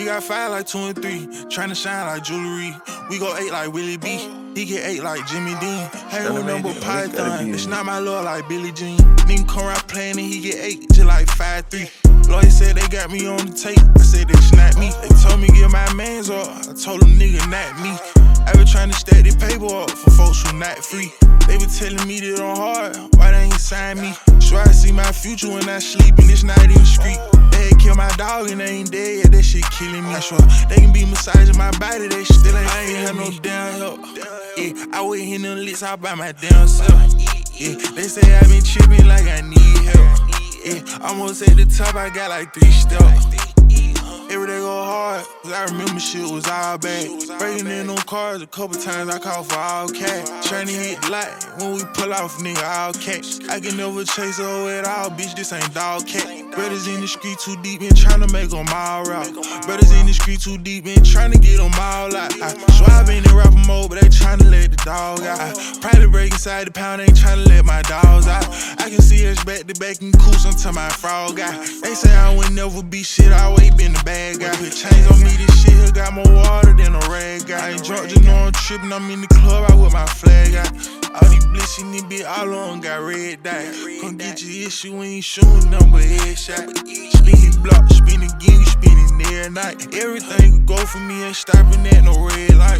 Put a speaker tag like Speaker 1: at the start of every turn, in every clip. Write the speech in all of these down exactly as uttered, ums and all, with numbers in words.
Speaker 1: got five like two and three. Tryna shine like jewelry. We go eight like Willie B. He get eight like Jimmy Dean. Hang with number Python. It's not my lord like Billie Jean. Nigga come around playing and he get eight just like five three. Lawyer said they got me on the tape. I said they not me. They told me get my mans up. I told them nigga not me. I been tryna stack the paper up for folks who not free. They been telling me that I'm hard. Why they ain't sign me? Sure I see my future when I sleep and it's not in the street. They had killed my dog and they ain't dead yet. That shit killing me. I swear they can be massaging my body. They still ain't. I ain't had no damn help. Yeah, I wait hitting them licks all by my damn self. Yeah, they say I been tripping like I need help. Yeah, almost at the top, I got like three steps. Every day go hard, cause I remember shit was all bad. Breaking in them cars a couple times, I call for all cash. Tryna hit the light, when we pull off, nigga, all catch. I can never chase a hoe at all, bitch, this ain't dog cat. Brothers in the street too deep, been tryna make them all out. Brothers in the street too deep, been tryna get them all out. I swear I been in rapper mode, but they tryna let the dog out. I probably break inside the pound, ain't tryna let my dogs out. I can see us back to back in cool, until my frog guy. They say I would never be shit, I always been the bad guy. Put chains on me, this shit here got more water than a rag guy. I ain't drunk, just know I'm trippin', I'm in the club, I with my flag out. All these bliss in this bitch, all on got red dye. Come get your issue when you shootin' number headshot. Spinning block, spinning game, spinning every night. Everything could go for me, ain't stopping at no red light.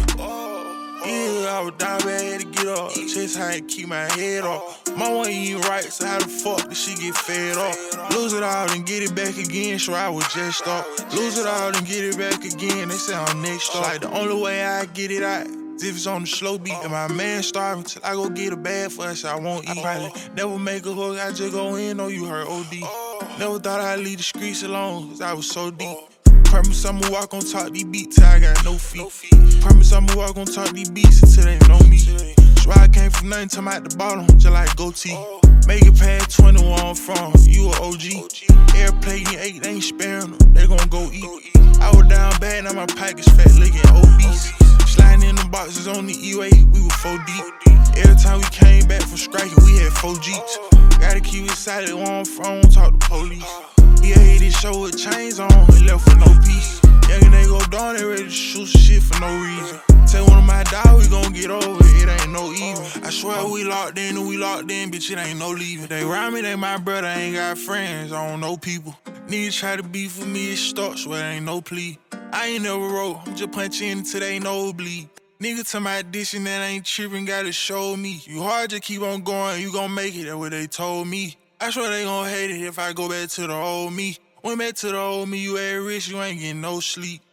Speaker 1: Yeah, I was down bad, had to get up. Chest high and keep my head up. My one ain't right, so how the fuck did she get fed up? Lose it all and get it back again, sure I was just up. Lose it all and get it back again, they say I'm next up. Like the only way I get it out is if it's on the slow beat. And my man starving till I go get a bag for us, I won't eat. I probably never make a hook, I just go in, oh you heard O D. Never thought I'd leave the streets alone, cause I was so deep. Promise I'ma walk on top these beats till I got no feet. Promise I'ma walk on top these beats until they know me. Swear I came from nothing till I'm at the bottom, just like goatee. Make it past twenty where I'm from, you a O G. Airplane eight, they ain't sparing them, they gon' go eat. I was down bad, now my pockets fat, looking obese. Sliding in the boxes on the E-way, we were four deep. Every time we came back from striking, we had four Jeeps. Gotta keep it silent where I'm from, talk to police. Yeah, hit this show with chains on, and left with no peace. Young they go down, they ready to shoot some shit for no reason. Tell one of my dogs we gon' get over it, it ain't no even. I swear we locked in and we locked in, bitch, it ain't no leaving. They rhyme me, they my brother, ain't got friends, I don't know people. Niggas try to beef with me, it's stuck, swear there ain't no plea. I ain't never wrote, I'm just punching until they nosebleed. Nigga to my addition that ain't trippin', gotta show me. You hard to keep on going, you gon' make it, that's what they told me. I swear they gon' hate it if I go back to the old me. Went back to the old me, you ain't rich, you ain't getting no sleep.